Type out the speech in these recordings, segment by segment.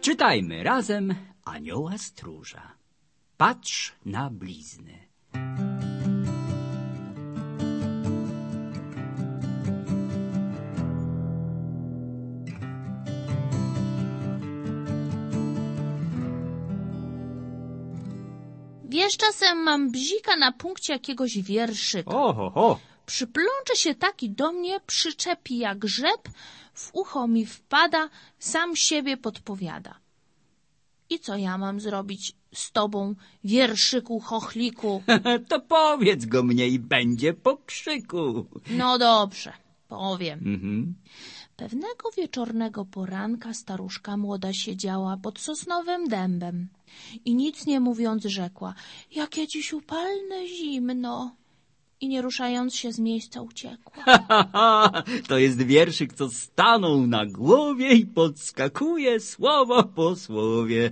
Czytajmy razem Anioła Stróża. Patrz na blizny. Wiesz, czasem mam bzika na punkcie jakiegoś wierszyka. Oho. Przyplącze się taki do mnie, przyczepi jak grzyb, w ucho mi wpada, sam siebie podpowiada. I co ja mam zrobić z tobą, wierszyku, chochliku? To powiedz go mnie i będzie po krzyku. No dobrze, powiem. Pewnego Wieczornego poranka staruszka młoda siedziała pod sosnowym dębem i nic nie mówiąc rzekła: jakie dziś upalne zimno. I nie ruszając się z miejsca uciekła. To jest wierszyk, co stanął na głowie i podskakuje słowo po słowie.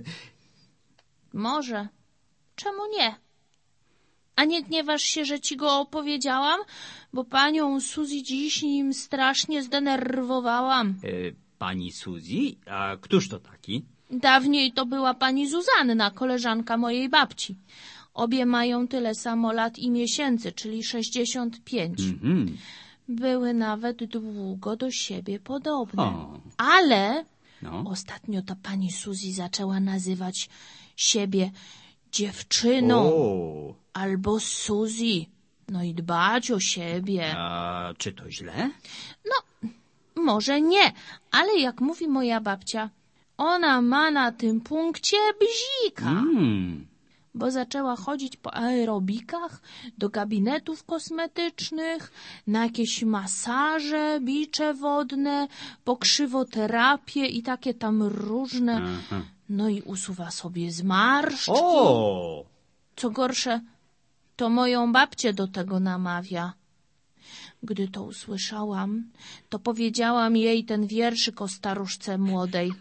Może. Czemu nie? A nie gniewasz się, że ci go opowiedziałam? Bo panią Suzy dziś nim strasznie zdenerwowałam. Pani Suzy? A któż to taki? Dawniej to była pani Zuzanna, koleżanka mojej babci. Obie mają tyle samo lat i miesięcy, czyli 65. Były nawet długo do siebie podobne. Ale ostatnio ta pani Suzy zaczęła nazywać siebie dziewczyną albo Suzy. No i dbać o siebie. A czy to źle? No, może nie, ale jak mówi moja babcia, ona ma na tym punkcie bzika. Bo zaczęła chodzić po aerobikach, do gabinetów kosmetycznych, na jakieś masaże, bicze wodne, po krzywoterapię i takie tam różne. No i usuwa sobie zmarszczki. Co gorsze, to moją babcię do tego namawia. Gdy to usłyszałam, to powiedziałam jej ten wierszyk o staruszce młodej.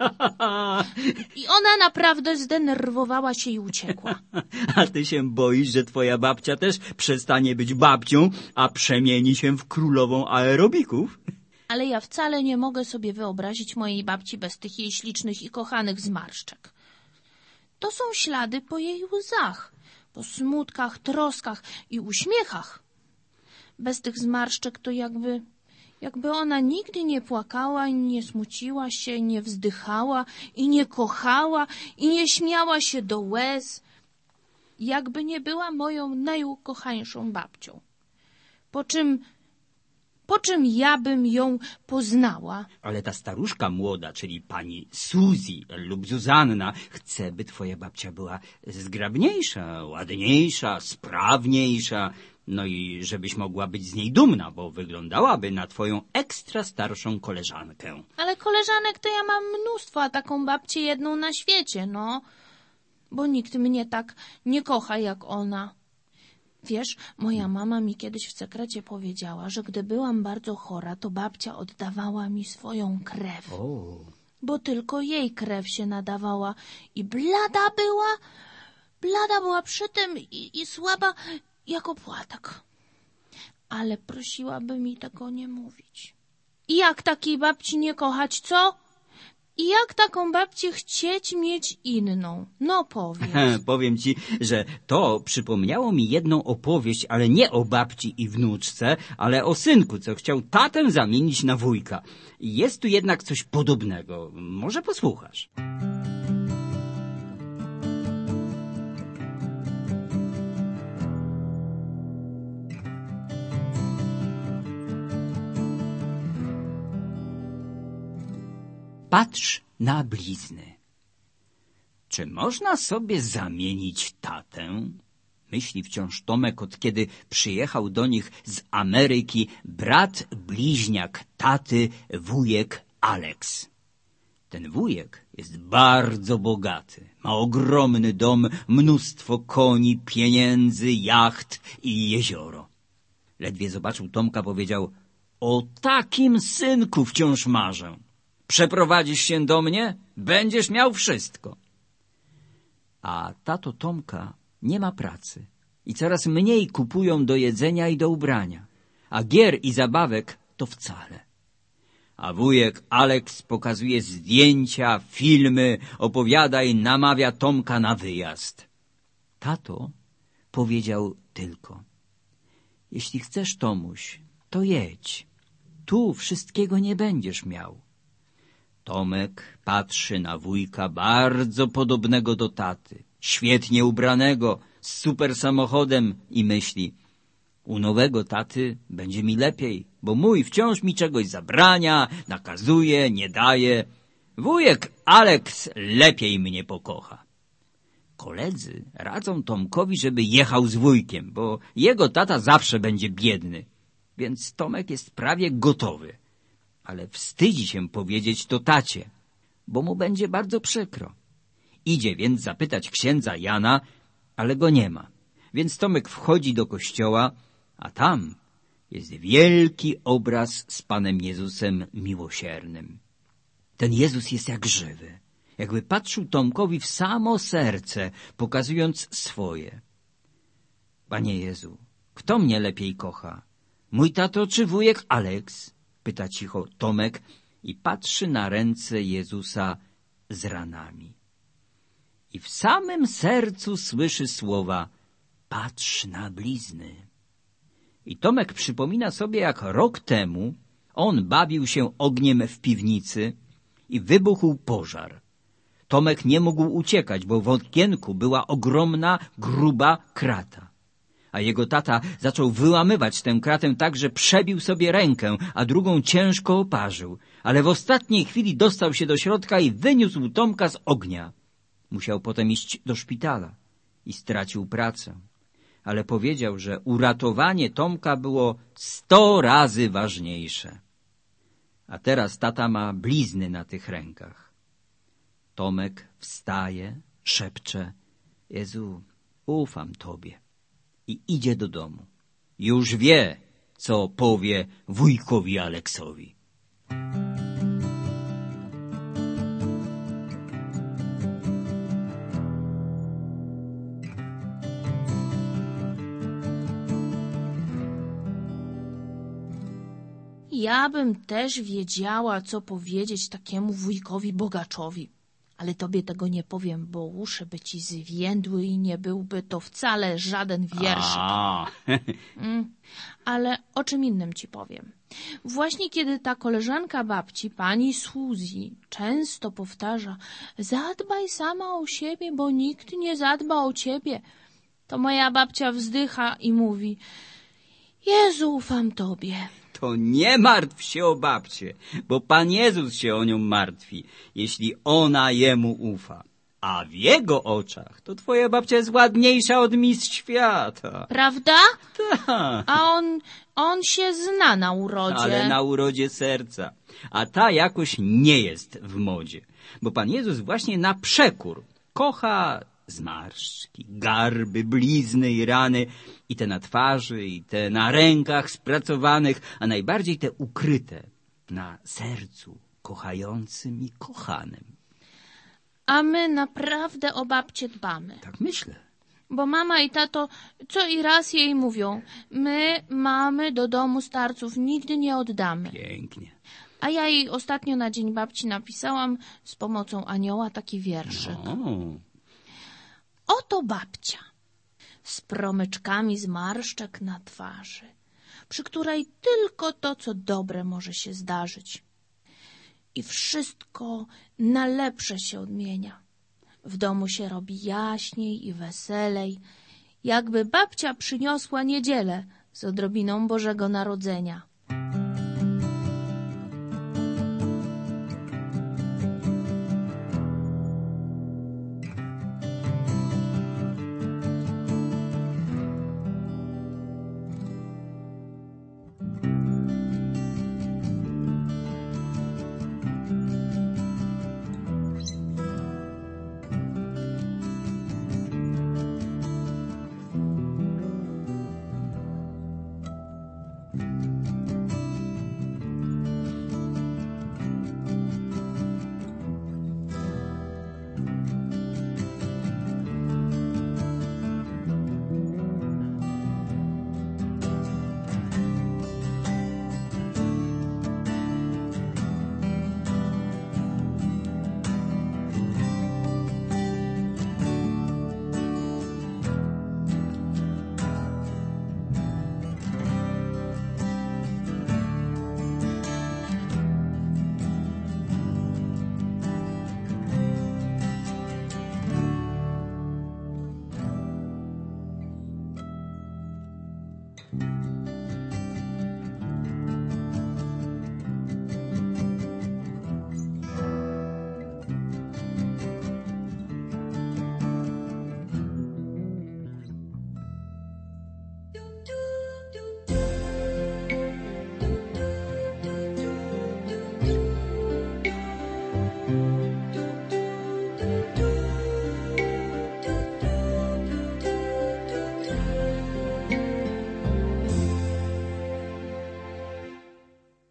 I ona naprawdę zdenerwowała się i uciekła. A ty się boisz, że twoja babcia też przestanie być babcią, a przemieni się w królową aerobików? Ale ja wcale nie mogę sobie wyobrazić mojej babci bez tych jej ślicznych i kochanych zmarszczek. To są ślady po jej łzach, po smutkach, troskach i uśmiechach. Bez tych zmarszczek to jakby ona nigdy nie płakała i nie smuciła się, nie wzdychała i nie kochała i nie śmiała się do łez. Jakby nie była moją najukochańszą babcią. Po czym ja bym ją poznała? Ale ta staruszka młoda, czyli pani Suzy lub Zuzanna, chce, by twoja babcia była zgrabniejsza, ładniejsza, sprawniejsza. No i żebyś mogła być z niej dumna, bo wyglądałaby na twoją ekstra starszą koleżankę. Ale koleżanek to ja mam mnóstwo, a taką babcię jedną na świecie, no. Bo nikt mnie tak nie kocha jak ona. Wiesz, moja mama mi kiedyś w sekrecie powiedziała, że gdy byłam bardzo chora, to babcia oddawała mi swoją krew. Bo tylko jej krew się nadawała i blada była przy tym i słaba jak opłatek. Ale prosiłaby mi tego nie mówić. I jak takiej babci nie kochać, co? I jak taką babcię chcieć mieć inną? No powiedz. Powiem ci, że to przypomniało mi jedną opowieść, ale nie o babci i wnuczce, ale o synku, co chciał tatę zamienić na wujka. Jest tu jednak coś podobnego. Może posłuchasz. Patrz na blizny. Czy można sobie zamienić tatę? Myśli wciąż Tomek, od kiedy przyjechał do nich z Ameryki brat bliźniak taty, wujek Alex. Ten wujek jest bardzo bogaty. Ma ogromny dom, mnóstwo koni, pieniędzy, jacht i jezioro. Ledwie zobaczył Tomka, powiedział: o takim synku wciąż marzę. Przeprowadzisz się do mnie? Będziesz miał wszystko. A tato Tomka nie ma pracy i coraz mniej kupują do jedzenia i do ubrania, a gier i zabawek to wcale. A wujek Aleks pokazuje zdjęcia, filmy, opowiada i namawia Tomka na wyjazd. Tato powiedział tylko: jeśli chcesz, Tomuś, to jedź. Tu wszystkiego nie będziesz miał. Tomek patrzy na wujka bardzo podobnego do taty, świetnie ubranego, z super samochodem i myśli: u nowego taty będzie mi lepiej, bo mój wciąż mi czegoś zabrania, nakazuje, nie daje. Wujek Aleks lepiej mnie pokocha. Koledzy radzą Tomkowi, żeby jechał z wujkiem, bo jego tata zawsze będzie biedny. Więc Tomek jest prawie gotowy. Ale wstydzi się powiedzieć to tacie, bo mu będzie bardzo przykro. Idzie więc zapytać księdza Jana, ale go nie ma. Więc Tomek wchodzi do kościoła, a tam jest wielki obraz z Panem Jezusem miłosiernym. Ten Jezus jest jak żywy, jakby patrzył Tomkowi w samo serce, pokazując swoje. Panie Jezu, kto mnie lepiej kocha? Mój tato czy wujek Aleks? Pyta cicho Tomek i patrzy na ręce Jezusa z ranami. I w samym sercu słyszy słowa: patrz na blizny. I Tomek przypomina sobie, jak rok temu on bawił się ogniem w piwnicy i wybuchł pożar. Tomek nie mógł uciekać, bo w okienku była ogromna, gruba krata. A jego tata zaczął wyłamywać tę kratę tak, że przebił sobie rękę, a drugą ciężko oparzył. Ale w ostatniej chwili dostał się do środka i wyniósł Tomka z ognia. Musiał potem iść do szpitala i stracił pracę. Ale powiedział, że uratowanie Tomka było 100 razy ważniejsze. A teraz tata ma blizny na tych rękach. Tomek wstaje, szepcze: Jezu, ufam Tobie. I idzie do domu. Już wie, co powie wujkowi Aleksowi. Ja bym też wiedziała, co powiedzieć takiemu wujkowi bogaczowi. Ale tobie tego nie powiem, bo uszy by ci zwiędły i nie byłby to wcale żaden wierszyk. Ale o czym innym ci powiem. Właśnie kiedy ta koleżanka babci, pani Suzy, często powtarza: zadbaj sama o siebie, bo nikt nie zadba o ciebie, to moja babcia wzdycha i mówi: Jezu, ufam Tobie. To nie martw się o babcię, bo Pan Jezus się o nią martwi, jeśli ona Jemu ufa. A w Jego oczach to twoja babcia jest ładniejsza od mistrz świata. Prawda? Tak. A on się zna na urodzie. Ale na urodzie serca. A ta jakoś nie jest w modzie. Bo Pan Jezus właśnie na przekór kocha zmarszczki, garby, blizny i rany, i te na twarzy, i te na rękach spracowanych, a najbardziej te ukryte na sercu kochającym i kochanym. A my naprawdę o babcię dbamy. Tak myślę. Bo mama i tato co i raz jej mówią: my mamy do domu starców nigdy nie oddamy. Pięknie. A ja jej ostatnio na Dzień Babci napisałam z pomocą anioła taki wierszyk. Oto babcia z promyczkami zmarszczek na twarzy, przy której tylko to, co dobre może się zdarzyć. I wszystko na lepsze się odmienia. W domu się robi jaśniej i weselej, jakby babcia przyniosła niedzielę z odrobiną Bożego Narodzenia.